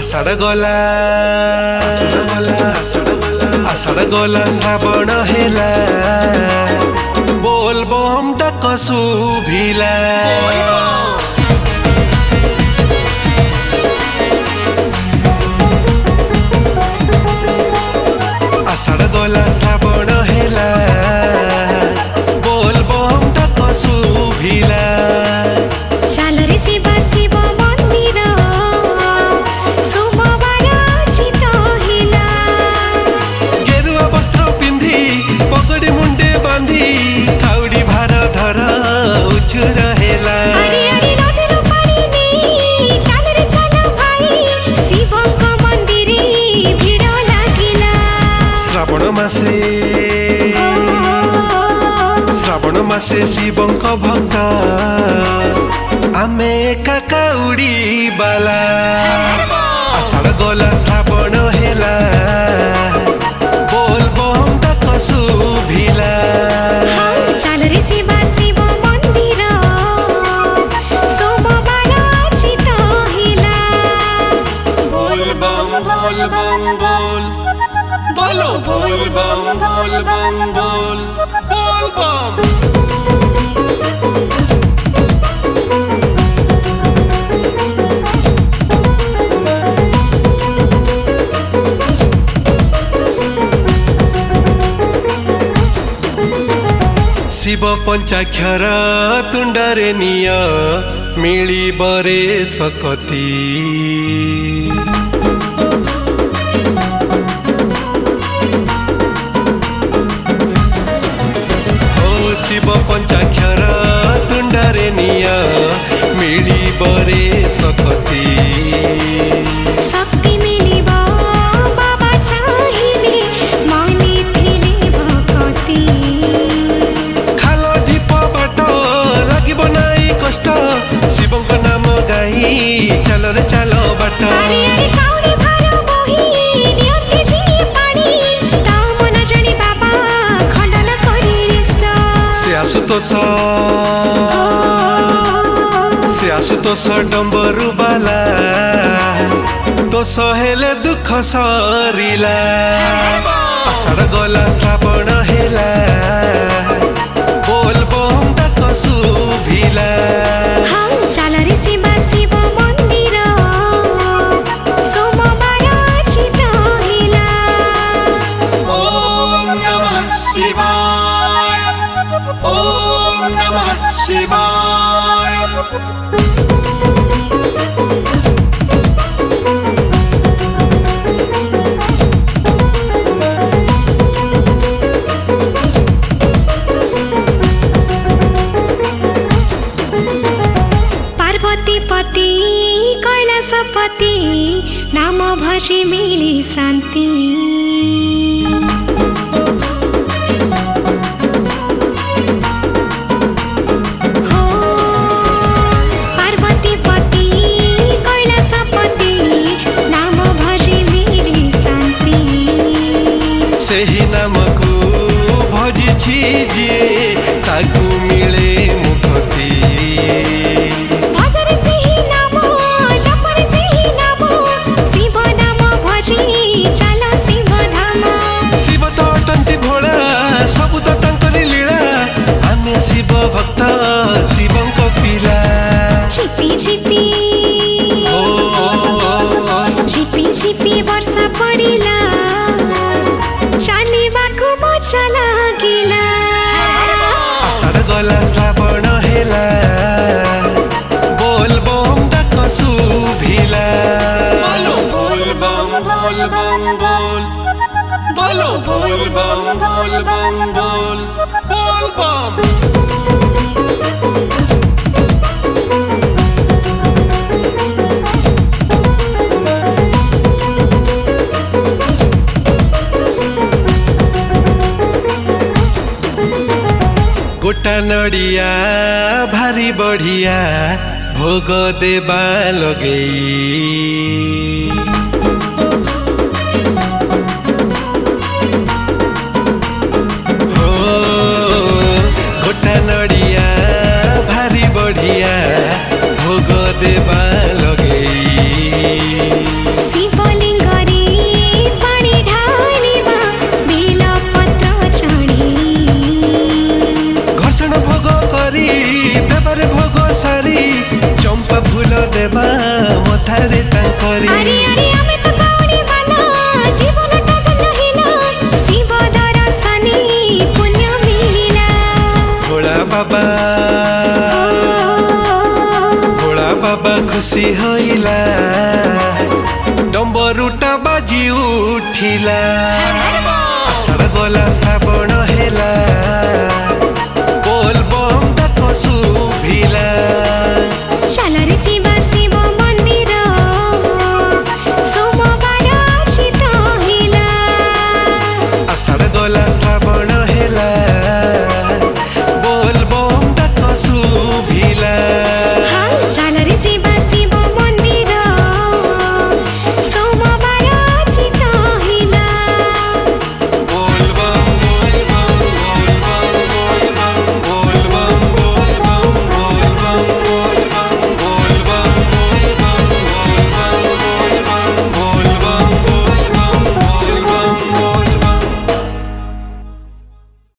आषाढ़ गला आषाढ़ गला श्रावण हेला बोल बम डाक शुभिला आषाढ़ गला श्रावण हेला बोल बम डाक शुभिला श्रावण मासे शिवंक भक्त आमे काका उड़ी बाला आषाढ़ गला श्रावण हेला बोल बम डाक शुभिला चाल रे शिवा शिव मंदिर सोमवार अछि तो हिला बोल बम बोल बम बोल बोलो बोल बम बोल बम बोल बोल बम शिव पंचाक्षर तुंडरे निय मिली बरे सकती शिव पंचाक्षर तुंडरे निय मिली बरे सकती शक्ति मिलिबो बाबा चाहिले मनी थिले भक्ति खालो ढिप बाट लागिबो नाई कष्ट शिवंक नाम गाई चलो रे चलो बाट काउडी भार बोही नियति जी पानी ता मन जणी बाबा खण्डन करी रिष्ट से आशुतोष डम्बरु बाला तो सहेले दुख सरिला आषाढ़ गला श्रावण हेला बोल बम डाक शुभिला चाल रे शिवा शिव मंदिर सोमवार अछि तो हिला ओम नमः शिवाय ओम नमः शिवाय पार्वती पति कैलासपति नाम भसी मिली शान्ति सेही नाम को भजिछि जे ताकू मिले मुक्ति भजरे सेही नाम जपरे सेही नाम शिव नाम भजी चल शिव धाम शिव तो अटंती भोला सब तो तंकरी लीला आमे शिव भक्त शिवंक पिला छिपी छिपी छिपी छिपी वर्षा पडिला चालिबाको मजा लागिला आषाढ़ गला श्रावण हेला बोल बम डाक शुभिला बोल बम बोल बम बोल बोलो बोल बम बोल बम बोल बोल बम गोटा नड़िया भारी बढ़िया भोग देबा लगेई हो गोटा नड़िया भारी बढ़िया भोग देबा लगेई खुशी होइला डम्बरुटा बाजी उठिला आषाढ़ गला श्रावण हेला बोल बम डाक शुभिला चालरे शिवा शिव मंदिर सोमवार आशित हिला आषाढ़ गला श्रावण हेला बोल बम डाक शुभिला।